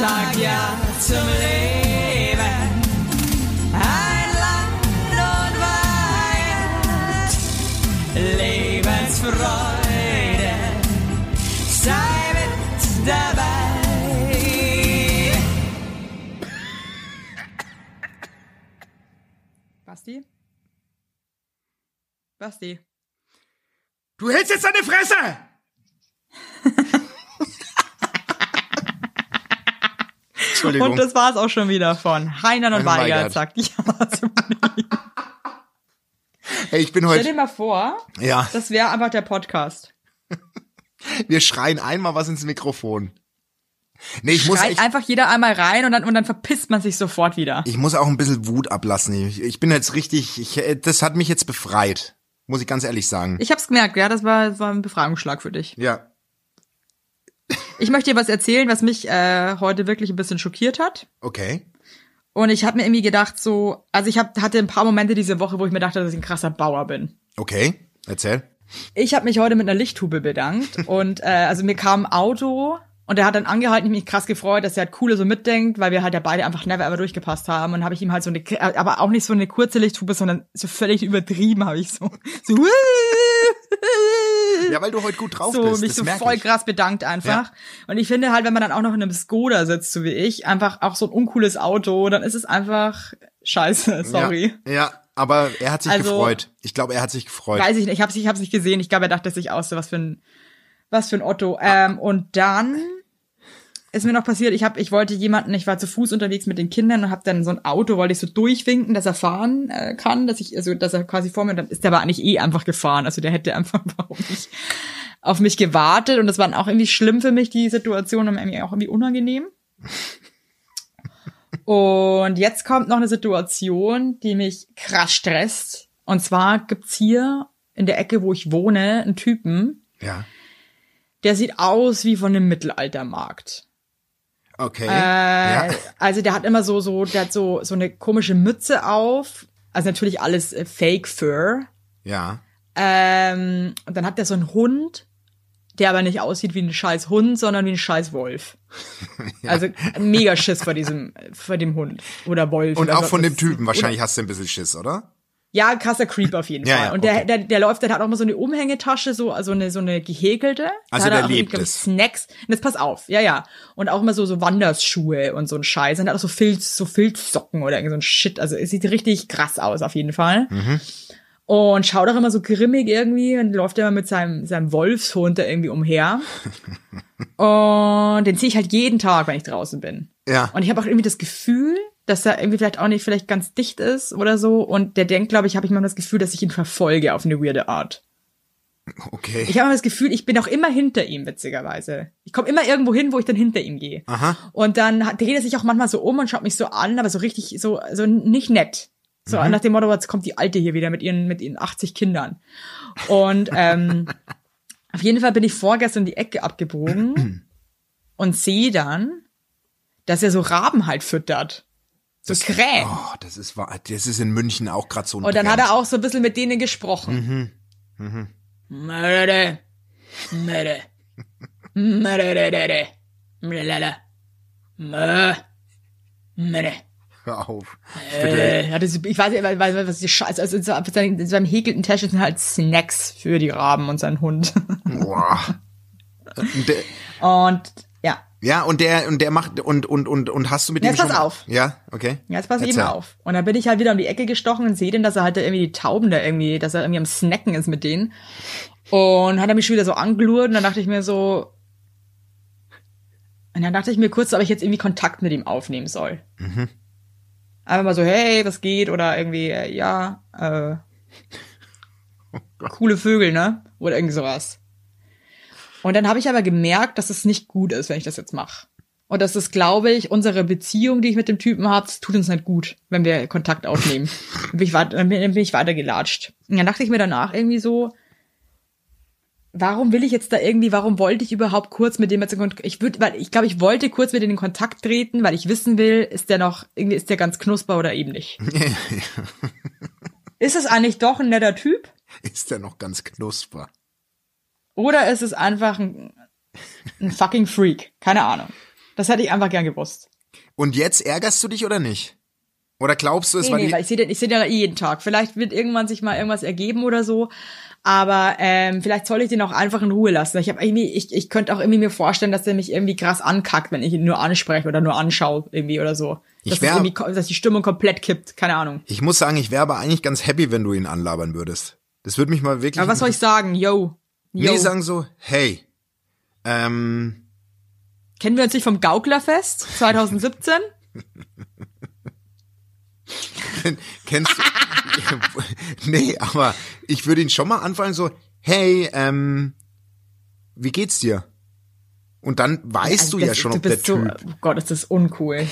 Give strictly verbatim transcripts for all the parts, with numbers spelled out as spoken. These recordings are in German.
sag ja zum Leben. Ein Land und Weihend, Lebensfreude, sei mit dabei. Basti? Basti? Du hältst jetzt deine Fresse! Entschuldigung. Und das war's auch schon wieder von Heinern und Heinern Weigert Weigert. sagt ja zum Leben. Hey, ich bin Stell heute... dir mal vor, Ja, das wäre einfach der Podcast. wir schreien einmal was ins Mikrofon. Nee, ich muss Schreit echt... einfach jeder einmal rein und dann, und dann verpisst man sich sofort wieder. Ich muss auch ein bisschen Wut ablassen. Ich, ich bin jetzt richtig... Ich, das hat mich jetzt befreit. Muss ich ganz ehrlich sagen. Ich hab's gemerkt, ja, das war, das war ein Befragungsschlag für dich. Ja. Ich möchte dir was erzählen, was mich äh, heute wirklich ein bisschen schockiert hat. Okay. Und ich habe mir irgendwie gedacht, so, also ich hab, hatte ein paar Momente diese Woche, wo ich mir dachte, dass ich ein krasser Bauer bin. Okay. Erzähl. Ich habe mich heute mit einer Lichthupe bedankt und äh, also mir kam ein Auto und der hat dann angehalten, ich mich krass gefreut, dass er halt coole so mitdenkt, weil wir halt ja beide einfach never ever durchgepasst haben und habe ich ihm halt so eine, aber auch nicht so eine kurze Lichthupe, sondern so völlig übertrieben habe ich so, so Ja, weil du heute gut drauf so bist. mich das so merk voll ich. krass bedankt einfach. Ja. Und ich finde halt, wenn man dann auch noch in einem Skoda sitzt, so wie ich, einfach auch so ein uncooles Auto, dann ist es einfach scheiße, sorry. Ja, ja, aber er hat sich Also- gefreut. Ich glaube, er hat sich gefreut. Weiß ich nicht, ich hab's, ich hab's nicht gesehen. Ich glaube, er dachte sich aus, so was für ein, was für ein Otto. Ähm, und dann ist mir noch passiert, ich hab, ich wollte jemanden, ich war zu Fuß unterwegs mit den Kindern und hab dann so ein Auto, wollte ich so durchwinken, dass er fahren äh, kann, dass ich, also dass er quasi vor mir, und dann ist der aber eigentlich eh einfach gefahren. Also der hätte einfach warum nicht auf mich gewartet und das war dann auch irgendwie schlimm für mich, die Situation, und irgendwie auch irgendwie unangenehm. Und jetzt kommt noch eine Situation, die mich krass stresst. Und zwar gibt's hier in der Ecke, wo ich wohne, einen Typen, Ja. der sieht aus wie von einem Mittelaltermarkt. Okay. Äh, ja. Also der hat immer so, so, der hat so, so eine komische Mütze auf. Also natürlich alles äh, Fake Fur. Ja. Ähm, und dann hat der so einen Hund, der aber nicht aussieht wie ein scheiß Hund, sondern wie ein scheiß Wolf. Also mega Schiss vor diesem, vor dem Hund oder Wolf. Und oder auch so. von dem Das- Typen. Wahrscheinlich hast du ein bisschen Schiss, oder? Ja, krasser Creep auf jeden Ja, Fall. ja, Und der, okay. der, der läuft, der hat auch mal so eine Umhängetasche, so, also eine, so eine gehäkelte. Also Da hat der er auch, lebt glaub ich, es. Snacks. Und jetzt pass auf, ja, ja. Und auch immer so, so Wanderschuhe und so ein Scheiß. Und er hat auch so Filz, so Filzsocken oder irgend so ein Shit. Also es sieht richtig krass aus, auf jeden Fall. Mhm. Und schaut auch immer so grimmig irgendwie und läuft immer mit seinem, seinem Wolfshund da irgendwie umher. Und den sehe ich halt jeden Tag, wenn ich draußen bin. Ja. Und ich habe auch irgendwie das Gefühl, dass er irgendwie vielleicht auch nicht vielleicht ganz dicht ist oder so. Und der denkt, glaube ich, habe ich manchmal das Gefühl, dass ich ihn verfolge auf eine weirde Art. Okay. Ich habe immer das Gefühl, ich bin auch immer hinter ihm, witzigerweise. Ich komme immer irgendwo hin, wo ich dann hinter ihm gehe. Aha. Und dann hat- dreht er sich auch manchmal so um und schaut mich so an, aber so richtig, so, so nicht nett. So Mhm. nach dem Motto, jetzt kommt die Alte hier wieder mit ihren, mit ihren achtzig Kindern. Und ähm, auf jeden Fall bin ich vorgestern die Ecke abgebogen und sehe dann, dass er so Raben halt füttert. So Krähen. Oh, das ist wahr. Das ist in München auch gerade so ein Und dann hat Trend. er auch so ein bisschen mit denen gesprochen. Mhm. Mörder, Mörder, Mörder, Mörder, Mörder, Mörder. Hör auf. Bitte. Äh, ja, das, ich weiß nicht, weil- weil- was die Scheiße, also in so- in seinem in seinem häkelten Täschchen sind halt Snacks für die Raben und seinen Hund. Boah. Und der, Und ja, ja, und der, und der macht, und, und, und, und hast du mit dem Jetzt pass schon... auf. Ja, okay. jetzt pass eben Erzähl. auf. Und dann bin ich halt wieder um die Ecke gestochen und sehe den, dass er halt da irgendwie die Tauben da irgendwie, dass er irgendwie am Snacken ist mit denen. Und hat er mich schon wieder so angelurrt und dann dachte ich mir so, und dann dachte ich mir kurz, ob ich jetzt irgendwie Kontakt mit ihm aufnehmen soll. Mhm. Einfach mal so, hey, was geht? Oder irgendwie, äh, ja, äh, coole Vögel, ne? Oder irgendwie sowas. Und dann habe ich aber gemerkt, dass es nicht gut ist, wenn ich das jetzt mache. Und das ist, glaube ich, unsere Beziehung, die ich mit dem Typen habe, tut uns nicht gut, wenn wir Kontakt aufnehmen. Dann bin ich, weit- dann bin dann bin ich weitergelatscht. Und dann dachte ich mir danach irgendwie so, warum will ich jetzt da irgendwie, warum wollte ich überhaupt kurz mit dem jetzt in Kontakt, ich würde, weil ich glaube, ich wollte kurz mit dem in Kontakt treten, weil ich wissen will, ist der noch, irgendwie ist der ganz knusper oder eben nicht. Ist es eigentlich doch ein netter Typ? Ist der noch ganz knusper? Oder ist es einfach ein, ein fucking Freak? Keine Ahnung. Das hätte ich einfach gern gewusst. Und jetzt ärgerst du dich oder nicht? Oder glaubst du, es Nee, war nee, die... weil ich sehe den, ich sehe den ja eh jeden Tag. Vielleicht wird irgendwann sich mal irgendwas ergeben oder so. Aber ähm, vielleicht soll ich den auch einfach in Ruhe lassen. Ich habe irgendwie, ich, ich könnte auch irgendwie mir vorstellen, dass der mich irgendwie krass ankackt, wenn ich ihn nur anspreche oder nur anschaue irgendwie oder so. Ich Dass, wär- das irgendwie, dass die Stimmung komplett kippt. Keine Ahnung. Ich muss sagen, ich wäre aber eigentlich ganz happy, wenn du ihn anlabern würdest. Das würde mich mal wirklich... Aber was soll ich sagen? Yo. Yo. Nee, sagen so, hey, ähm... Kennen wir uns nicht vom Gauklerfest zwanzig siebzehn? Kennst du? Nee, aber ich würde ihn schon mal anfangen so, hey, ähm, wie geht's dir? Und dann weißt Also du ja das- schon, du ob der bist so, Typ. oh Gott, ist das uncool.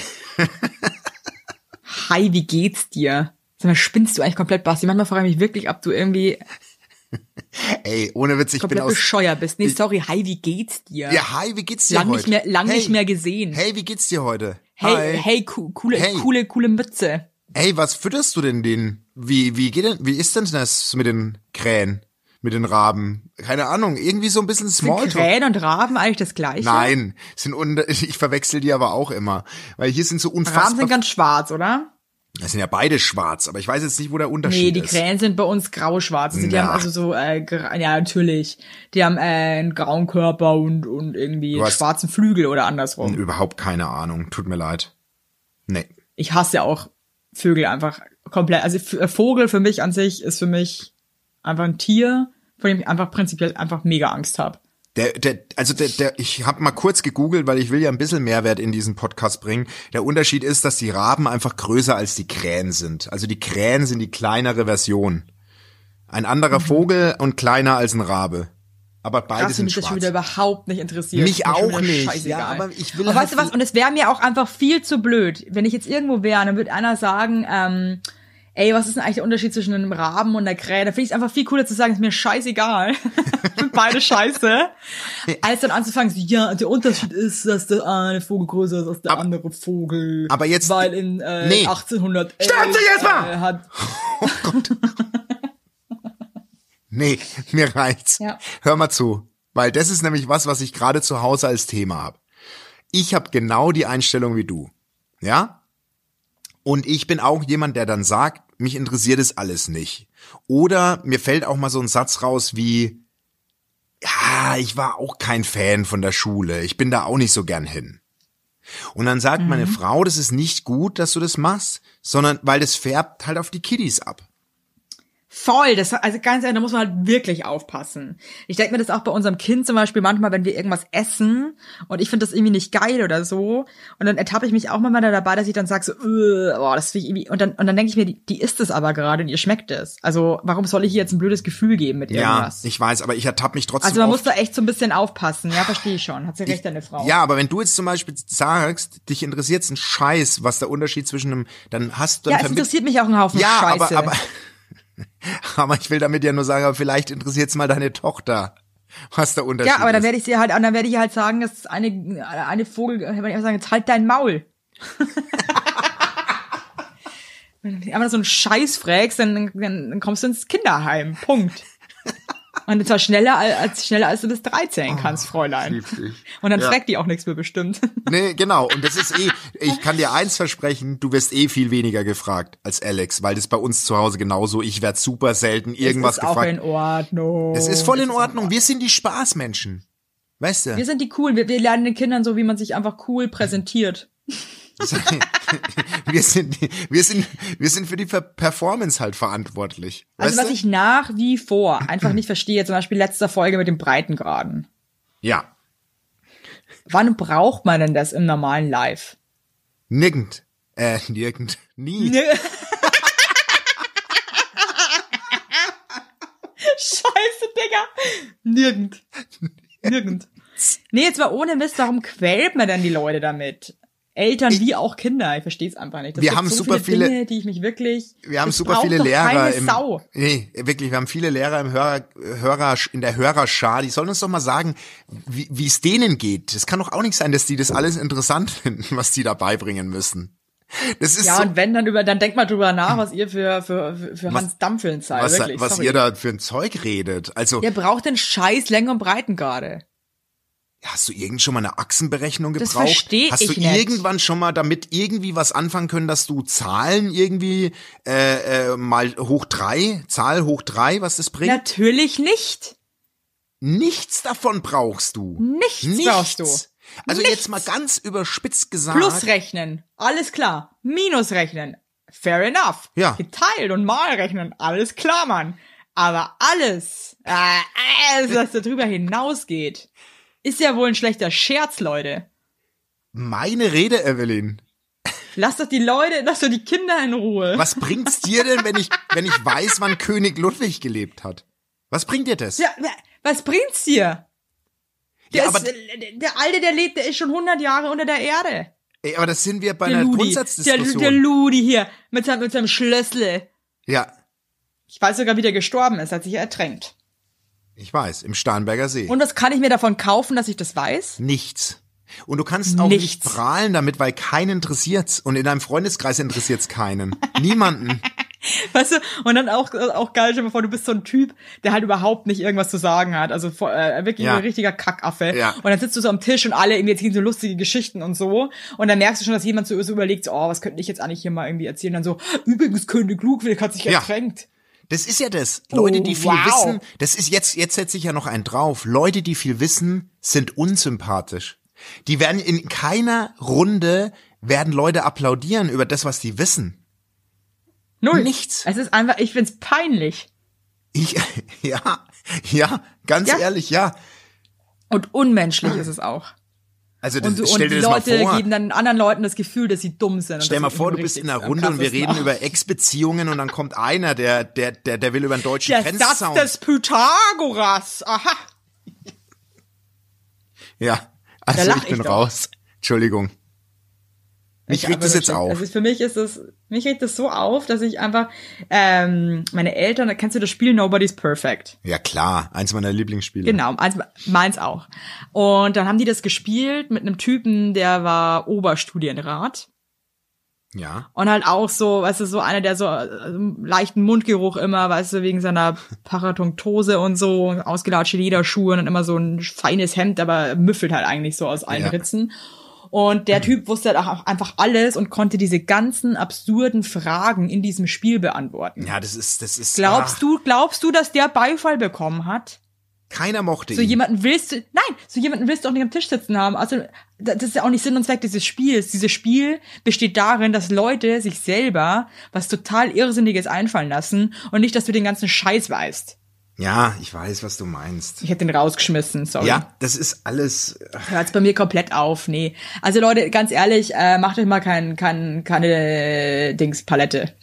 Hi, wie geht's dir? Sag mal, spinnst du eigentlich komplett, Basti? Manchmal frage ich mich wirklich, ob du irgendwie Ey, ohne Witz, ich bin komplett aus... bescheuert bist. Nee, sorry, hi, wie geht's dir? Ja, hi, wie geht's dir lang heute? nicht mehr, lang hey, nicht mehr gesehen. Hey, wie geht's dir heute? Hey, Hi. hey, co coole, Hey. coole, coole Mütze. Hey, was fütterst du denn den? Wie, wie geht denn, wie ist denn das mit den Krähen? Mit den Raben? Keine Ahnung, irgendwie so ein bisschen Sind Smalltalk. Krähen und Raben eigentlich das Gleiche? Nein, sind unter, ich verwechsel die aber auch immer. Weil hier sind so Raben unfassbar... sind ganz schwarz, oder? Das sind ja beide schwarz, aber ich weiß jetzt nicht, wo der Nee, Unterschied die ist. Krähen sind bei uns grau-schwarz. Also die Na. haben also so, äh, gra- ja, natürlich. Die haben äh, einen grauen Körper und, und irgendwie Du hast- schwarzen Flügel oder andersrum. Überhaupt keine Ahnung, tut mir leid. Nee. Ich hasse ja auch Vögel einfach komplett. Also F- Vogel für mich an sich ist für mich einfach ein Tier, vor dem ich einfach prinzipiell einfach mega Angst habe. Der, der, also der, der, ich habe mal kurz gegoogelt, weil ich will ja ein bisschen Mehrwert in diesen Podcast bringen. Der Unterschied ist, dass die Raben einfach größer als die Krähen sind. Also die Krähen sind die kleinere Version. Ein anderer Mhm. Vogel und kleiner als ein Rabe. Aber beide Krass, sind mich das schon schwarz. wieder überhaupt nicht interessiert. Mich Ist mir schon auch wieder nicht. scheißegal. Ja, aber ich will Und halt weißt du was? Und es wäre mir auch einfach viel zu blöd, wenn ich jetzt irgendwo wäre, dann würde einer sagen, ähm, ey, was ist denn eigentlich der Unterschied zwischen einem Raben und einer Krähe? Da finde ich es einfach viel cooler zu sagen, ist mir scheißegal. Sind beide scheiße. Als dann anzufangen, so, ja, der Unterschied ist, dass der eine Vogel größer ist als der Aber- andere Vogel. aber jetzt- Weil in äh, Nee. achtzehnhundertelf Sterben Sie jetzt mal! Äh, hat Nee, mir reicht's. Ja. Hör mal zu. Weil das ist nämlich was, was ich gerade zu Hause als Thema habe. Ich habe genau die Einstellung wie du. Ja? Und ich bin auch jemand, der dann sagt, mich interessiert es alles nicht. Oder mir fällt auch mal so ein Satz raus wie, ja, ich war auch kein Fan von der Schule. Ich bin da auch nicht so gern hin. Und dann sagt meine Frau, das ist nicht gut, dass du das machst, sondern weil das färbt halt auf die Kiddies ab. Voll, das, also ganz ehrlich, da muss man halt wirklich aufpassen. Ich denke mir das auch bei unserem Kind zum Beispiel manchmal, wenn wir irgendwas essen und ich finde das irgendwie nicht geil oder so und dann ertappe ich mich auch mal dabei, dass ich dann sage so, äh, boah, das finde ich irgendwie, und dann, und dann denke ich mir, die, die isst es aber gerade und ihr schmeckt es. Also warum soll ich ihr jetzt ein blödes Gefühl geben mit Ja, irgendwas? ich weiß, aber ich ertappe mich trotzdem Also man muss oft. da echt so ein bisschen aufpassen, ja, verstehe ich schon. Hat sie recht, deine Frau. Ja, aber wenn du jetzt zum Beispiel sagst, dich interessiert's ein Scheiß, was der Unterschied zwischen einem, dann hast du Ja, dann es vermitt- interessiert mich auch ein Haufen ja, Scheiße. aber, aber, aber ich will damit ja nur sagen, aber vielleicht interessiert's mal deine Tochter, was der Unterschied Ja, aber dann ist. werde ich sie halt, dann werde ich ihr halt sagen, dass eine, eine Vogel, wenn ich einfach sagen, jetzt halt dein Maul. Wenn du einfach so einen Scheiß fragst, dann, dann, dann kommst du ins Kinderheim. Punkt. Und zwar schneller als, schneller als du bis dreizehn kannst, Fräulein. lieb dich. Und dann Ja. fragt die auch nichts mehr bestimmt. Nee, genau. Und das ist eh, ich kann dir eins versprechen, du wirst eh viel weniger gefragt als Alex, weil das bei uns zu Hause genauso, ich werde super selten irgendwas das ist auch gefragt. in Ordnung. Es ist voll in Das ist Ordnung. Wir sind die Spaßmenschen. Weißt du? Wir sind die cool. Wir, wir lernen den Kindern so, wie man sich einfach cool präsentiert. wir sind, wir sind, wir sind für die Per- Performance halt verantwortlich. Also weißt was du? ich nach wie vor einfach nicht verstehe, zum Beispiel letzter Folge mit dem Breitengraden. Ja. Wann braucht man denn das im normalen Live? Nirgend. Äh, nirgend. Nie. Scheiße, Digga. Nirgend. Nirgend. Nee, jetzt mal ohne Mist, warum quält man denn die Leute damit? Eltern wie auch Kinder, ich verstehe es einfach nicht. Das Wir gibt haben so super viele viele- Dinge, die ich mich wirklich. Wir haben das super braucht viele doch Lehrer keine im, Sau. nee, wirklich, wir haben viele Lehrer im Hörer, Hörer, in der Hörerschar, die sollen uns doch mal sagen, wie wie es denen geht. Es kann doch auch nicht sein, dass die das alles interessant finden, was die da beibringen müssen. Das ist Ja, so, und wenn dann über, dann denkt mal drüber nach, was ihr für, für, für, für Hans Dampfeln seid, was, wirklich. was sorry. ihr da für ein Zeug redet. Also, Ihr braucht den Scheiß Länge und Breitengrade. Hast du irgend schon mal eine Achsenberechnung Das gebraucht? versteh Hast du ich nicht. irgendwann schon mal damit irgendwie was anfangen können, dass du Zahlen irgendwie äh, äh, mal hoch drei, Zahl hoch drei, was das bringt? Natürlich nicht. Nichts davon brauchst du. Nichts brauchst du. Also Nichts. jetzt mal ganz überspitzt gesagt. Plus rechnen, alles klar. Minus rechnen, fair enough. Ja. Geteilt und mal rechnen, alles klar, Mann. Aber alles, äh, alles, was da drüber hinausgeht, ist ja wohl ein schlechter Scherz, Leute. Meine Rede, Evelyn. Lass doch die Leute, lass doch die Kinder in Ruhe. Was bringt's dir denn, wenn ich, wenn ich weiß, wann König Ludwig gelebt hat? Was bringt dir das? Ja, was bringt's dir? Der, Ja, aber- ist, äh, der Alte, der lebt, der ist schon hundert Jahre unter der Erde. Ey, aber das sind wir bei Der einer Ludi, der, Grundsatzdiskussion. der Ludi hier, mit seinem, mit seinem Schlössle. Ja, Ich weiß sogar, wie der gestorben ist, hat sich ertränkt. ich weiß, im Starnberger See. Und was kann ich mir davon kaufen, dass ich das weiß? Nichts. Und du kannst auch nicht Nichts. prahlen damit, weil keinen interessiert's. Und in deinem Freundeskreis interessiert's keinen. Niemanden. Weißt du, und dann auch, auch geil, stell dir mal vor, du bist so ein Typ, der halt überhaupt nicht irgendwas zu sagen hat. Also vor- äh, wirklich Ja. ein richtiger Kackaffe. Ja. Und dann sitzt du so am Tisch und alle irgendwie erzählen so lustige Geschichten und so. Und dann merkst du schon, dass jemand so, so überlegt, so, oh, was könnte ich jetzt eigentlich hier mal irgendwie erzählen? Dann so, übrigens, König Ludwig hat sich Ja. ertränkt. Das ist ja das. Leute, die viel Oh, wow. wissen, das ist jetzt, jetzt setze ich ja noch einen drauf. Leute, die viel wissen, sind unsympathisch. Die werden in keiner Runde, werden Leute applaudieren über das, was die wissen. Null. Nichts. Es ist einfach, ich find's peinlich. Ich, ja, ja, ganz Ja. ehrlich, ja. Und unmenschlich ist es auch. Also das, Und, so, und stell die dir das Leute mal vor. geben dann anderen Leuten das Gefühl, dass sie dumm sind. Und Stell das mal ist vor, du irgendwie bist in einer richtig Runde am und wir krassesten reden auch. über Ex-Beziehungen und dann kommt einer, der, der, der, der will über den deutschen Der Satz Grenzzaun. des Pythagoras. Aha. Ja, also lach ich bin ich doch. raus. Entschuldigung. Mich Ich regt das aber jetzt wirklich- auf. Also für mich ist es, mich regt das so auf, dass ich einfach, ähm, meine Eltern, kennst du das Spiel Nobody's Perfect? Ja klar, eins meiner Lieblingsspiele. Genau, eins, meins auch. Und dann haben die das gespielt mit einem Typen, der war Oberstudienrat. Ja. Und halt auch so, weißt du, so einer, der so äh, leichten Mundgeruch immer, weißt du, wegen seiner Paratonktose und so, ausgelatschte Lederschuhe und dann immer so ein feines Hemd, aber müffelt halt eigentlich so aus allen Ja. Ritzen. Und der Typ wusste halt auch einfach alles und konnte diese ganzen absurden Fragen in diesem Spiel beantworten. Ja, das ist, das ist. Glaubst ach, du, glaubst du, dass der Beifall bekommen hat? Keiner mochte So ihn. jemanden willst du, nein, so jemanden willst du auch nicht am Tisch sitzen haben. Also, das ist ja auch nicht Sinn und Zweck dieses Spiels. Dieses Spiel besteht darin, dass Leute sich selber was total Irrsinniges einfallen lassen und nicht, dass du den ganzen Scheiß weißt. Ja, ich weiß, was du meinst. Ich hätte den rausgeschmissen, sorry. Ja, das ist alles. Hört's bei mir komplett auf, nee. Also Leute, ganz ehrlich, äh, macht euch mal kein, kein, keine äh, Dingspalette.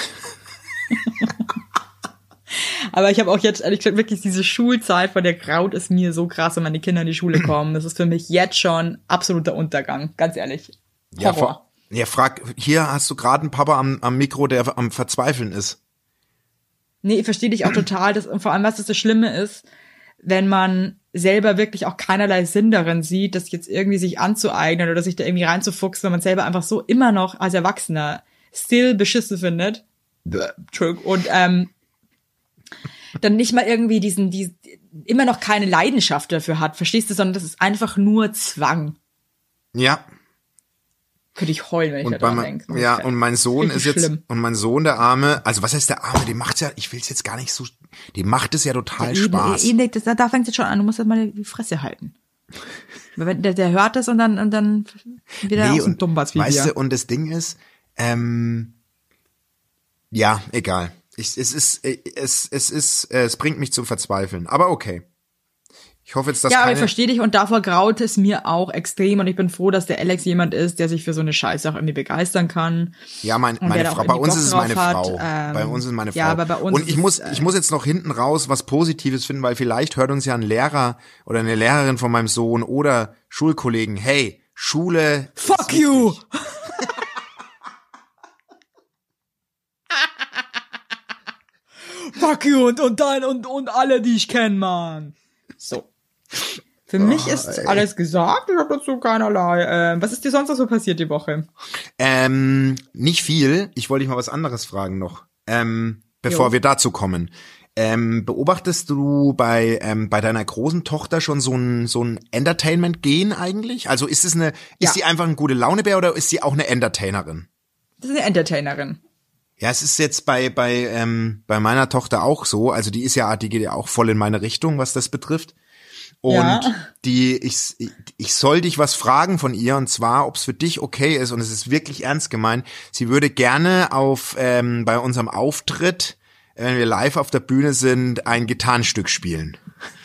Aber ich habe auch jetzt, ehrlich gesagt, wirklich diese Schulzeit, von der graut es mir so krass, wenn meine Kinder in die Schule kommen. Das ist für mich jetzt schon absoluter Untergang, ganz ehrlich. Ja, Horror. vor, ja, frag, hier hast du gerade einen Papa am, am Mikro, der am Verzweifeln ist. Nee, ich verstehe dich auch total. Das, und vor allem, was das, das Schlimme ist, wenn man selber wirklich auch keinerlei Sinn darin sieht, das jetzt irgendwie sich anzueignen oder sich da irgendwie reinzufuchsen, wenn man selber einfach so immer noch als Erwachsener still beschissen findet. Entschuldigung. Und ähm, dann nicht mal irgendwie diesen, diesen, immer noch keine Leidenschaft dafür hat, verstehst du, sondern das ist einfach nur Zwang. Ja. Könnte ich heulen, wenn ich Und da bei dran mein, denke. ja, und mein Sohn Richtig ist jetzt, schlimm. und mein Sohn, der Arme, also was heißt der Arme, dem macht's ja, ich will's jetzt gar nicht so, dem macht es ja total Spaß. Eben, eben, das, da fängt es jetzt schon an, du musst jetzt mal die Fresse halten. Weil wenn- Der, der hört das und dann, und dann wieder Nee, aus dem und, Dummbatz wie weißt wir. du, und das Ding ist, ähm, ja, egal. Ich, es ist, äh, es, es ist, äh, es bringt mich zum Verzweifeln. Aber okay. Ich hoffe jetzt, dass Ja, aber keine, ich verstehe dich und davor graut es mir auch extrem und ich bin froh, dass der Alex jemand ist, der sich für so eine Scheiße auch irgendwie begeistern kann. ja, mein, und meine der da Frau, auch bei irgendwie uns Bock ist es drauf meine hat, Frau. ähm, bei uns ist es meine Frau. ja, aber bei uns und ist ich es, muss, äh, ich muss jetzt noch hinten raus was Positives finden, weil vielleicht hört uns ja ein Lehrer oder eine Lehrerin von meinem Sohn oder Schulkollegen. Hey, Schule. ist Fuck you! wichtig. Fuck you und, und dein und, und alle, die ich kenne, Mann. So. Für mich ist ey. alles gesagt. Ich habe dazu keinerlei. Ähm, was ist dir sonst noch so passiert die Woche? Ähm, nicht viel. Ich wollte dich mal was anderes fragen noch. Ähm, bevor Jo. wir dazu kommen. Ähm, beobachtest du bei ähm, bei deiner großen Tochter schon so ein so ein Entertainment-Gen eigentlich? Also ist es eine, ist Ja. sie einfach ein gute Launebär oder ist sie auch eine Entertainerin? Das ist eine Entertainerin. Ja, es ist jetzt bei bei ähm, bei meiner Tochter auch so. Also die ist ja, die geht ja auch voll in meine Richtung, was das betrifft. Und Ja. die, ich, ich soll dich was fragen von ihr, und zwar, ob es für dich okay ist, und es ist wirklich ernst gemeint, sie würde gerne auf ähm, bei unserem Auftritt, wenn wir live auf der Bühne sind, ein Gitarrenstück spielen.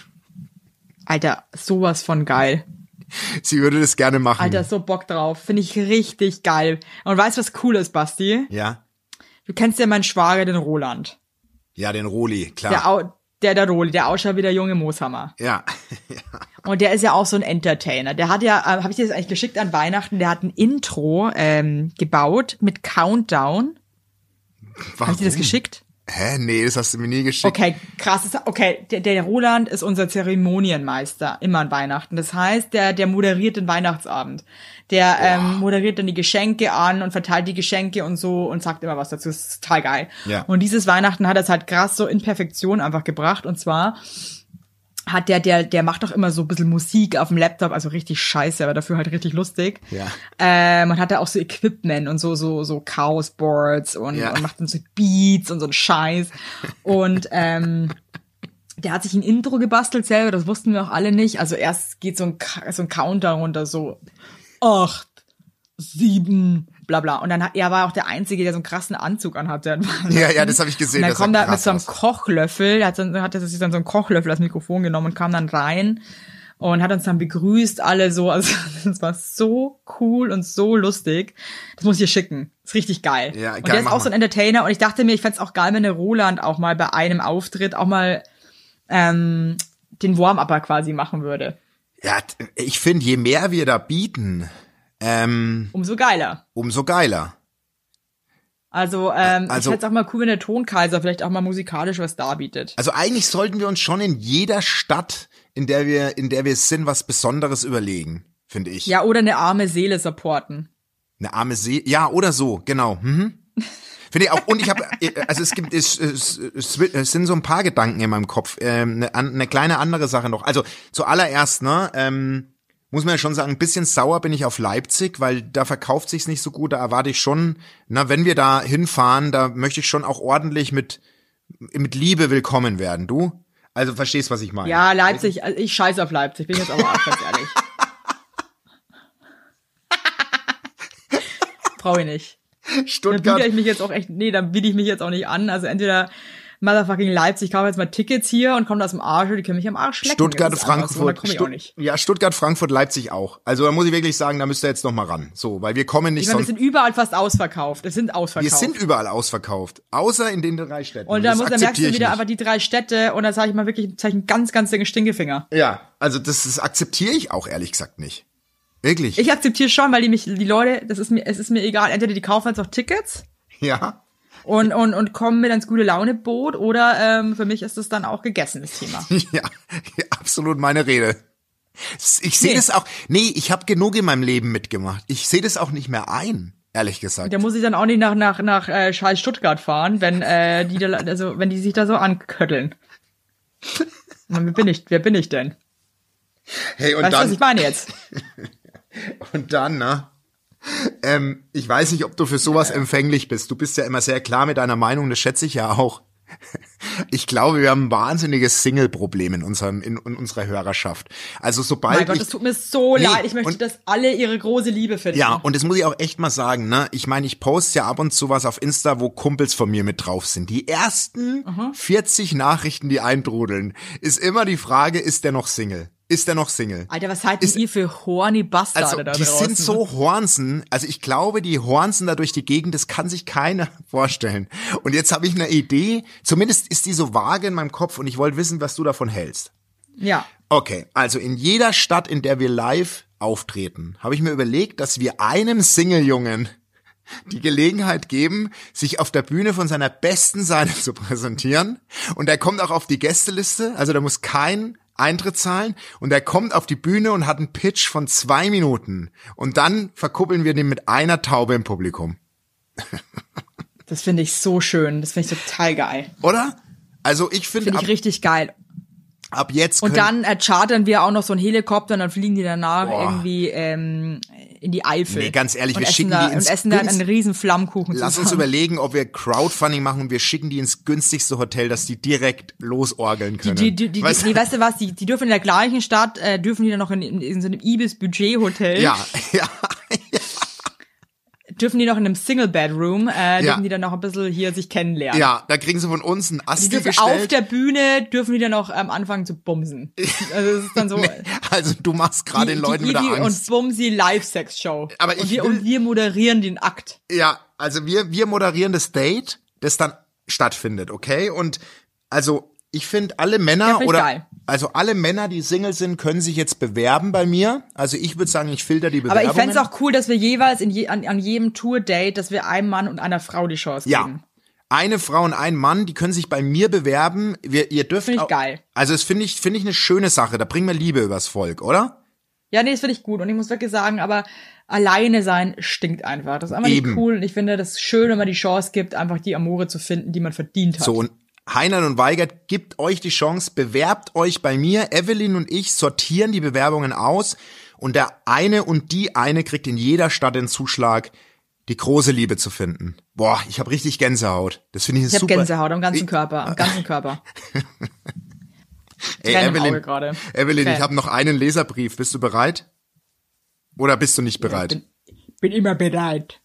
Alter, sowas von geil. Sie würde das gerne machen. Alter, so Bock drauf. Finde ich richtig geil. Und weißt du, was cool ist, Basti? Ja, Du kennst ja meinen Schwager, den Roland. ja, den Roli, klar. Der, Au der, der Roli, der ausschaut wie der junge Mooshammer. Ja, Und der ist ja auch so ein Entertainer. Der hat ja, äh, habe ich dir das eigentlich geschickt an Weihnachten, der hat ein Intro ähm, gebaut mit Countdown. Habe ich dir das geschickt? Hä? Nee, das hast du mir nie geschickt. Okay, krass. Das- Okay, der, der Roland ist unser Zeremonienmeister, immer an Weihnachten. Das heißt, der, der moderiert den Weihnachtsabend. Der ähm, moderiert dann die Geschenke an und verteilt die Geschenke und so und sagt immer was dazu. Das ist total geil. Ja. Und dieses Weihnachten hat er es halt krass so in Perfektion einfach gebracht. Und zwar hat der, der, der macht doch immer so ein bisschen Musik auf dem Laptop, also richtig scheiße, aber dafür halt richtig lustig. Ja. Ähm, und hat da auch so Equipment und so, so, so Chaosboards und, Ja. und macht dann so Beats und so ein Scheiß. Und, ähm, der hat sich ein Intro gebastelt selber, das wussten wir auch alle nicht. Also erst geht so ein, Ka- so ein Countdown runter, so acht, sieben, bla bla. Und dann hat, er war auch der Einzige, der so einen krassen Anzug anhatte. Ja, ja, das habe ich gesehen. Und dann das sah kommt er mit krass so einem aus. Kochlöffel, er hat, dann, hat er sich dann so einen Kochlöffel als Mikrofon genommen und kam dann rein und hat uns dann begrüßt, alle so. Also das war so cool und so lustig. Das muss ich dir schicken. Ist richtig geil. Ja, und geil, der ist mach auch so ein Entertainer und ich dachte mir, ich fänd's auch geil, wenn der Roland auch mal bei einem Auftritt auch mal ähm, den Warm-Upper quasi machen würde. Ja, t- ich finde, je mehr wir da bieten, ähm, Umso geiler. umso geiler. Also, ähm, Also- ich fänd's auch mal cool, wenn der Tonkaiser vielleicht auch mal musikalisch was darbietet. Also eigentlich sollten wir uns schon in jeder Stadt, in der wir, in der wir sind, was Besonderes überlegen, finde ich. Ja, oder eine arme Seele supporten. Eine arme See, ja, oder so, genau. Mhm. Finde ich auch. Und ich habe, also es gibt, es, es, es, es sind so ein paar Gedanken in meinem Kopf. Ähm, eine, eine kleine andere Sache noch. Also zuallererst, ne, ähm, muss man ja schon sagen, ein bisschen sauer bin ich auf Leipzig, weil da verkauft sich's nicht so gut. Da erwarte ich schon, na, wenn wir da hinfahren, da möchte ich schon auch ordentlich mit mit Liebe willkommen werden. Du? Also verstehst, was ich meine? Ja, Leipzig, also ich scheiße auf Leipzig, bin jetzt aber auch ganz ehrlich. Brauche ich nicht. Dann biete Stuttgart. ich mich jetzt auch echt, nee, dann biete ich mich jetzt auch nicht an. Also entweder motherfucking Leipzig, ich kaufe jetzt mal Tickets hier und komme aus dem Arsch, die können mich am Arsch lecken. Stuttgart, Das ist einfach so, da Frankfurt, komme ich auch Stutt- nicht. ja, Stuttgart, Frankfurt, Leipzig auch. Also da muss ich wirklich sagen, da müsst ihr jetzt noch mal ran. So, weil wir kommen nicht Ich meine, wir sonst. sind überall fast ausverkauft. Es sind Wir ausverkauft. sind überall ausverkauft, außer in den drei Städten. und dann, Das muss, dann merkst akzeptiere du ich wieder nicht. aber die drei Städte und dann sage ich mal wirklich, zeige ich einen ganz, ganz dicken Stinkefinger. Ja, also das, das akzeptiere ich auch ehrlich gesagt nicht. Wirklich. Ich akzeptiere schon, weil die mich, die Leute, das ist mir, es ist mir egal, entweder die kaufen jetzt auch Tickets ja. und, und, und kommen mit ins gute Laune-Boot oder ähm, für mich ist das dann auch gegessen, das Thema. ja, ja, absolut meine Rede. Ich sehe Nee. das auch. Nee, ich habe genug in meinem Leben mitgemacht. Ich sehe das auch nicht mehr ein, ehrlich gesagt. Da muss ich dann auch nicht nach, nach, nach äh, scheiß Stuttgart fahren, wenn äh, die da, also wenn die sich da so ankötteln. Na, wer bin ich, wer bin ich denn? Hey, und Weißt du, was dann, ich meine jetzt? und dann, ne? Ähm, ich weiß nicht, ob du für sowas empfänglich bist. Du bist ja immer sehr klar mit deiner Meinung, das schätze ich ja auch. Ich glaube, wir haben ein wahnsinniges Single-Problem in unserem, in, in unserer Hörerschaft. Also sobald Mein Gott, ich, es tut mir so Nee, leid. Ich möchte, und- dass alle ihre große Liebe finden. ja, und das muss ich auch echt mal sagen, ne? Ich meine, ich poste ja ab und zu was auf Insta, wo Kumpels von mir mit drauf sind. Die ersten vierzig Nachrichten, die eintrudeln, ist immer die Frage, ist der noch Single? Ist der noch Single? Alter, was seid denn ihr für horny Bastarde Also, da die draußen? sind so Hornsen. Also, ich glaube, die Hornsen da durch die Gegend, das kann sich keiner vorstellen. Und jetzt habe ich eine Idee. Zumindest ist die so vage in meinem Kopf und ich wollte wissen, was du davon hältst. Ja. Okay, also in jeder Stadt, in der wir live auftreten, habe ich mir überlegt, dass wir einem Single-Jungen die Gelegenheit geben, sich auf der Bühne von seiner besten Seite zu präsentieren. Und er kommt auch auf die Gästeliste, also da muss kein Eintritt zahlen. Und er kommt auf die Bühne und hat einen Pitch von zwei Minuten. Und dann verkuppeln wir den mit einer Taube im Publikum. Das finde ich so schön. Das finde ich total geil. Oder? Also ich finde, Finde ich ab, richtig geil. ab jetzt Und können, dann äh, chartern wir auch noch so einen Helikopter und dann fliegen die danach Boah. irgendwie ähm, in die Eifel. Nee, ganz ehrlich, und wir essen schicken da, die ins und essen dann Günst- einen riesen Flammkuchen lass zusammen. uns überlegen, ob wir Crowdfunding machen und wir schicken die ins günstigste Hotel, dass die direkt losorgeln können. Die, die, die, weißt, die, nee, weißt du was, die, die dürfen in der gleichen Stadt, äh, dürfen die dann noch in, in, in so einem Ibis-Budget-Hotel, ja, ja, dürfen die noch in einem Single-Bedroom, äh, Ja. dürfen die dann noch ein bisschen hier sich kennenlernen. ja, da kriegen sie von uns einen Die Asti dürfen gestellt. auf der Bühne, dürfen die dann noch ähm, anfangen zu bumsen. Also es ist dann so... Also du machst gerade den Leuten wieder Ivi Angst. und Bumsi Live-Sex-Show. Aber und ich wir, will- und wir moderieren den Akt. Ja, also wir, wir moderieren das Date, das dann stattfindet, okay? Und also ich finde, alle Männer Ja, find ich oder geil. also alle Männer, die Single sind, können sich jetzt bewerben bei mir. Also ich würde sagen, ich filter die Aber Bewerbungen. ich fänd's auch cool, dass wir jeweils in je, an, an jedem Tour-Date, dass wir einem Mann und einer Frau die Chance Ja. geben. Eine Frau und ein Mann, die können sich bei mir bewerben. Wir, ihr dürft Find ich auch, geil. Also das finde ich, finde ich eine schöne Sache. Da bringen wir Liebe übers Volk, oder? Ja, nee, das finde ich gut. Und ich muss wirklich sagen, aber alleine sein stinkt einfach. Das ist einfach Eben. nicht cool. Und ich finde das schön, wenn man die Chance gibt, einfach die Amore zu finden, die man verdient hat. So, und Heinern und Weigert gibt euch die Chance, bewerbt euch bei mir. Evelyn und ich sortieren die Bewerbungen aus und der eine und die eine kriegt in jeder Stadt den Zuschlag, die große Liebe zu finden. Boah, ich habe richtig Gänsehaut. Das finde ich eine Ich habe super. Gänsehaut am ganzen Ich- Körper, am ganzen Körper. Ey, Tränen im Evelyn, Auge gerade. Evelyn, ich Okay. habe noch einen Leserbrief. Bist du bereit? Oder bist du nicht bereit? Bin, bin immer bereit.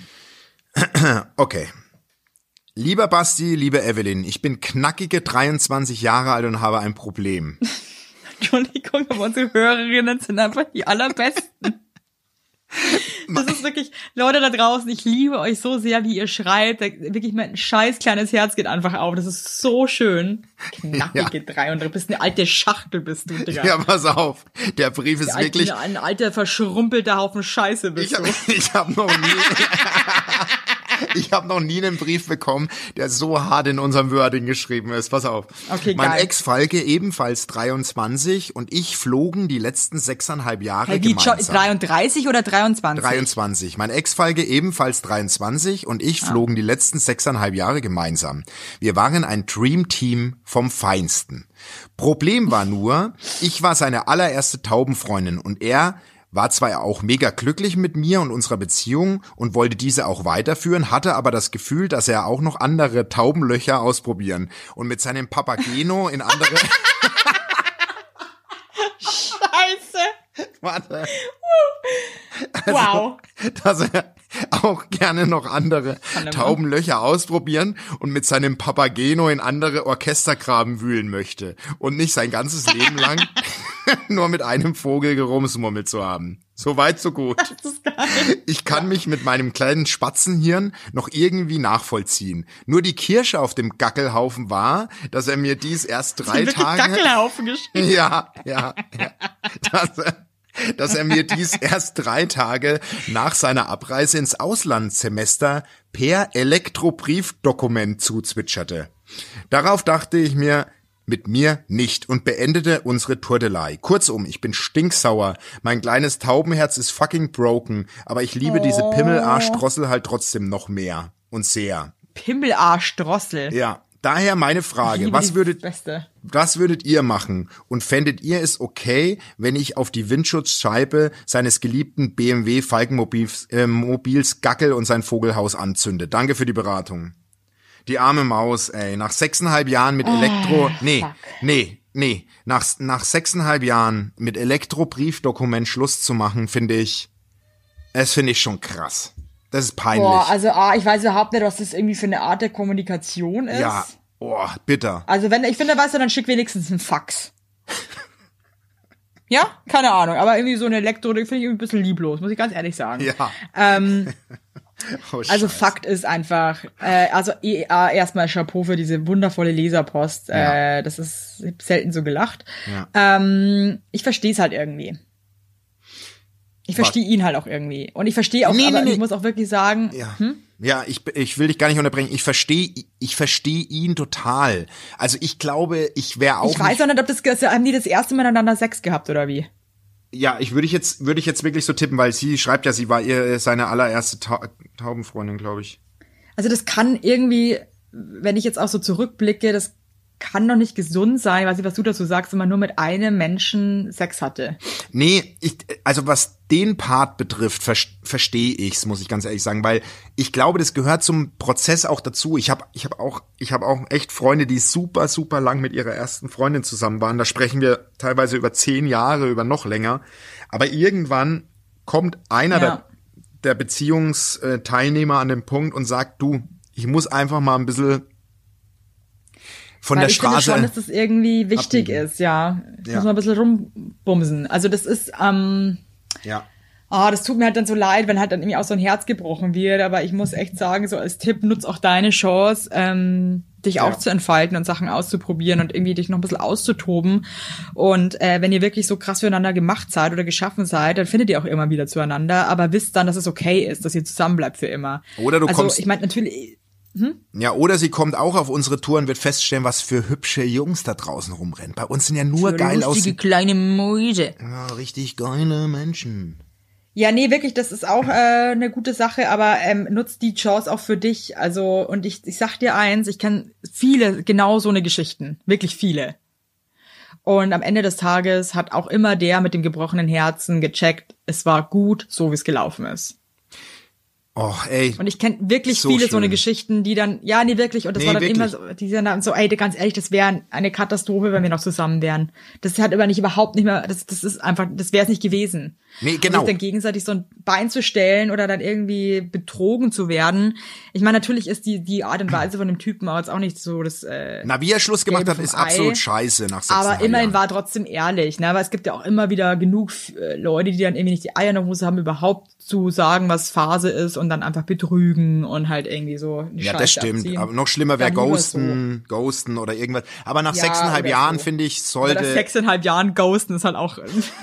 Okay. Lieber Basti, liebe Evelyn, ich bin knackige dreiundzwanzig Jahre alt und habe ein Problem. Entschuldigung, aber unsere Hörerinnen sind einfach die allerbesten. Das ist wirklich, Leute da draußen, ich liebe euch so sehr, wie ihr schreibt. Da, wirklich, mein scheiß kleines Herz geht einfach auf. Das ist so schön. Knackige drei und du bist eine alte Schachtel, bist du, Digga. Ja, pass auf. Der Brief ist Alte- wirklich. Ein alter, verschrumpelter Haufen Scheiße bist Ich habe du. ich hab noch nie. Ich habe noch nie einen Brief bekommen, der so hart in unserem Wording geschrieben ist. Pass auf. Okay, mein geil. Ex-Falke, ebenfalls dreiundzwanzig, und ich flogen die letzten sechseinhalb Jahre Hey, wie, gemeinsam. dreiunddreißig oder dreiundzwanzig? dreiundzwanzig. Mein Ex-Falke ebenfalls dreiundzwanzig und ich flogen die letzten sechseinhalb Jahre gemeinsam. Wir waren ein Dream-Team vom Feinsten. Problem war nur, ich war seine allererste Taubenfreundin und er war zwar auch mega glücklich mit mir und unserer Beziehung und wollte diese auch weiterführen, hatte aber das Gefühl, dass er auch noch andere Taubenlöcher ausprobieren und mit seinem Papageno in andere... Scheiße. Warte. Wow. Dass er auch gerne noch andere Mann. Taubenlöcher ausprobieren und mit seinem Papageno in andere Orchestergraben wühlen möchte und nicht sein ganzes Leben lang nur mit einem Vogel gerumsmurmelt zu haben. So weit, so gut. Das ist geil. Ich kann mich mit meinem kleinen Spatzenhirn noch irgendwie nachvollziehen. Nur die Kirsche auf dem Gackelhaufen war, dass er mir dies erst drei Wirklich Tage... Gackelhaufen geschrieben. Ja, ja, ja. Dass er, dass er mir dies erst drei Tage nach seiner Abreise ins Auslandssemester per Elektrobriefdokument zuzwitscherte. Darauf dachte ich mir, mit mir nicht, und beendete unsere Turtelei. Kurzum, ich bin stinksauer. Mein kleines Taubenherz ist fucking broken, aber ich liebe diese Pimmelarschdrossel halt trotzdem noch mehr und sehr. Pimmelarschdrossel. Ja, daher meine Ich Frage, liebe was die würdet Beste. Was würdet ihr machen? Und fändet ihr es okay, wenn ich auf die Windschutzscheibe seines geliebten B M W Falkenmobils äh, Mobils Gackel und sein Vogelhaus anzünde? Danke für die Beratung. Die arme Maus, ey. Nach sechseinhalb Jahren mit Elektro... Nee, fuck. nee, nee. Nach, nach sechseinhalb Jahren mit Elektrobriefdokument Schluss zu machen, finde ich... Das finde ich schon krass. Das ist peinlich. Boah, also ah, ich weiß überhaupt nicht, was das irgendwie für eine Art der Kommunikation ist. ja, oh, bitter. Also wenn, ich finde, weißt du, dann schick wenigstens einen Fax. Ja, keine Ahnung, aber irgendwie so ein Elektro, finde ich irgendwie ein bisschen lieblos, muss ich ganz ehrlich sagen. Ja. Ähm, Oh, also Scheiße. Fakt ist einfach, äh, also eh, äh, erstmal Chapeau für diese wundervolle Leserpost. Ja. Äh, das ist, ich hab selten so gelacht. Ja. Ähm, ich verstehe es halt irgendwie. Ich verstehe ihn halt auch irgendwie. Und ich verstehe auch, Nee, aber nee, nee. ich muss auch wirklich sagen, Ja, ja, ich, ich will dich gar nicht unterbrechen. Ich verstehe, ich verstehe ihn total. Also ich glaube, ich wäre auch ich weiß nicht, auch nicht, ob das, haben die das erste Mal miteinander Sex gehabt oder wie? ja, ich würde ich jetzt, würde ich jetzt wirklich so tippen, weil sie schreibt ja, sie war ihr seine allererste Ta Taubenfreundin, glaube ich. Also das kann irgendwie, wenn ich jetzt auch so zurückblicke, das kann doch nicht gesund sein, weiß nicht, was du dazu sagst, wenn man nur mit einem Menschen Sex hatte. Nee, ich, also was den Part betrifft, ver- verstehe ich's, muss ich ganz ehrlich sagen, weil ich glaube, das gehört zum Prozess auch dazu. Ich habe ich hab auch ich habe auch echt Freunde, die super, super lang mit ihrer ersten Freundin zusammen waren. Da sprechen wir teilweise über zehn Jahre, über noch länger. Aber irgendwann kommt einer Ja. der, der Beziehungsteilnehmer an den Punkt und sagt, du, ich muss einfach mal ein bisschen von Weil der ich finde Straße. schon, dass das irgendwie wichtig abbiegen. ist, ja. Ich Ja. muss mal ein bisschen rumbumsen. Also das ist, ähm, Ja. ah, das tut mir halt dann so leid, wenn halt dann irgendwie auch so ein Herz gebrochen wird. Aber ich muss echt sagen, so als Tipp, nutz auch deine Chance, ähm, dich Ja. auch zu entfalten und Sachen auszuprobieren und irgendwie dich noch ein bisschen auszutoben. Und äh, wenn ihr wirklich so krass füreinander gemacht seid oder geschaffen seid, dann findet ihr auch immer wieder zueinander. Aber wisst dann, dass es okay ist, dass ihr zusammen bleibt für immer. Oder du also, kommst- ich meine, natürlich, Ja, oder sie kommt auch auf unsere Tour und wird feststellen, was für hübsche Jungs da draußen rumrennen. Bei uns sind ja nur geil lustige aussehende, kleine Mäuse. ja, richtig geile Menschen. Ja, nee, wirklich, das ist auch äh, eine gute Sache, aber ähm, nutzt die Chance auch für dich. Also, und ich, ich sag dir eins, ich kenn viele genau so eine Geschichten. Wirklich viele. Und am Ende des Tages hat auch immer der mit dem gebrochenen Herzen gecheckt, es war gut, so wie es gelaufen ist. Oh, ey. Und ich kenne wirklich So viele so eine schön. Geschichten, die dann, ja, nee, wirklich, und das Nee, war dann wirklich. immer so, die sind dann so, ey, ganz ehrlich, das wäre eine Katastrophe, wenn wir noch zusammen wären. Das hat aber nicht überhaupt nicht mehr, das, das ist einfach, das wäre es nicht gewesen. Nee, Und genau. sich dann gegenseitig so ein Bein zu stellen oder dann irgendwie betrogen zu werden. Ich meine, natürlich ist die, die Art und Weise von dem Typen auch jetzt auch nicht so das, äh, Na, wie er Schluss gemacht Gelbe hat, vom ist Ei. absolut scheiße nach sechs aber immerhin Jahren. war er trotzdem ehrlich, ne? Weil es gibt ja auch immer wieder genug äh, Leute, die dann irgendwie nicht die Eier in der Hose haben, überhaupt zu sagen, was Phase ist und dann einfach betrügen und halt irgendwie so eine Ja, Scheiße das stimmt. abziehen. Aber noch schlimmer wäre Dann lieber Ghosten, Ghosten oder irgendwas. Aber nach Ja, sechseinhalb oder Jahren, so. finde ich, Aber nach sollte... sechseinhalb Jahren ghosten ist halt auch,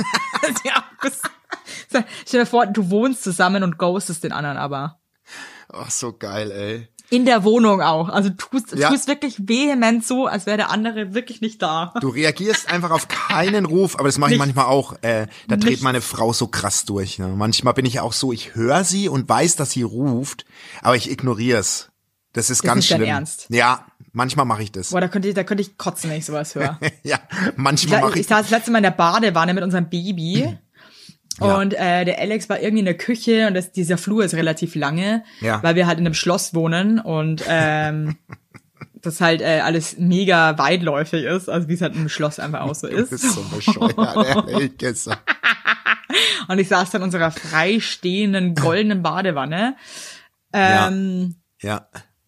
ja, das, stell dir vor, du wohnst zusammen und ghostest den anderen aber. Ach, so geil, ey. In der Wohnung auch. Also tust, Ja. tust wirklich vehement so, als wäre der andere wirklich nicht da. Du reagierst einfach auf keinen Ruf, aber das mache ich Nichts. manchmal auch. Äh, da dreht Nichts. meine Frau so krass durch. Ne? Manchmal bin ich auch so, ich höre sie und weiß, dass sie ruft, aber ich ignoriere es. Das ist Das ist ganz nicht dein schlimm. Ernst. Ja, manchmal mache ich das. Boah, da könnte ich, da könnte ich kotzen, wenn ich sowas höre. Ja, manchmal Ich, mache ich ich. saß das letzte Mal in der Badewanne mit unserem Baby. Ja. Und äh, der Alex war irgendwie in der Küche und das, dieser Flur ist relativ lange, Ja. weil wir halt in einem Schloss wohnen und ähm, das halt äh, alles mega weitläufig ist, also wie es halt im Schloss einfach auch so Du ist. bist so bescheuert, ehrlich gesagt. Und ich saß dann in unserer freistehenden goldenen Badewanne. Ähm, Ja.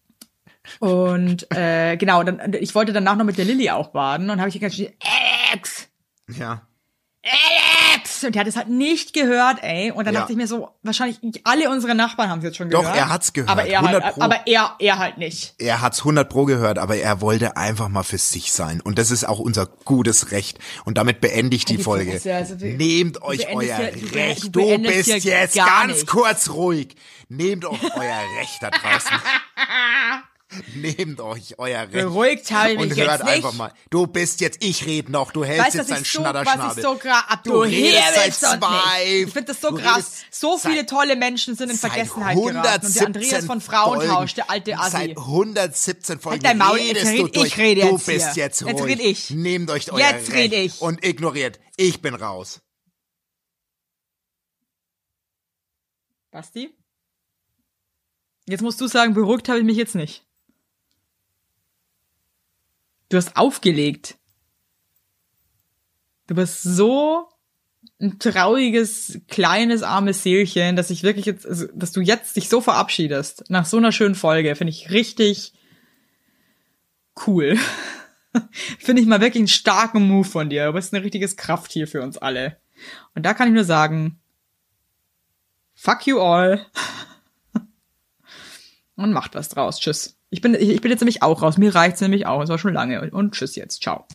Und äh, genau, dann ich wollte danach noch mit der Lilly auch baden und habe ich ganz schnell Alex, Ja. Alex! Und der hat es halt nicht gehört, ey. Und dann Ja. dachte ich mir so, wahrscheinlich alle unsere Nachbarn haben es jetzt schon Doch, gehört. er hat's gehört, Aber er hundert halt, Pro. aber er, er halt nicht. Er hat's hundert Pro gehört, aber er wollte einfach mal für sich sein. Und das ist auch unser gutes Recht. Und damit beende ich die Die Folge. Fresse, also du- Nehmt du euch beendest euer hier- du be- Recht. du Du beendest bist hier jetzt gar ganz nichts. kurz ruhig. Nehmt euch euer Recht da draußen. Nehmt euch euer Recht. Beruhigt habe ich mich Und jetzt hört nicht. einfach mal. Du bist jetzt, ich rede noch, du hältst Weißt du, jetzt was deinen ich so, was Schnatterschnabel. ich so krass, ab Du du redest herwillst seit und nicht. zwei- Ich finde das so du krass. redest So viele seit- tolle Menschen sind in Seit Vergessenheit geraten. Und der hundertsiebzehn Andreas von Frauentausch, der alte Assi. Seit hundertsiebzehn Folgen dein Maul, redest jetzt du red- durch. ich rede du jetzt bist hier. jetzt Jetzt ruhig. red ich. Nehmt euch euer Jetzt Recht red ich. und ignoriert. Ich bin raus. Basti? Jetzt musst du sagen, beruhigt habe ich mich jetzt nicht. Du hast aufgelegt. Du bist so ein trauriges, kleines, armes Seelchen, dass ich wirklich jetzt, also, dass du jetzt dich so verabschiedest. Nach so einer schönen Folge. Finde ich richtig cool. Finde ich mal wirklich einen starken Move von dir. Du bist ein richtiges Krafttier für uns alle. Und da kann ich nur sagen, fuck you all. Und macht was draus. Tschüss. Ich bin, ich, ich bin jetzt nämlich auch raus. Mir reicht's nämlich auch. Es war schon lange. Und tschüss jetzt. Ciao.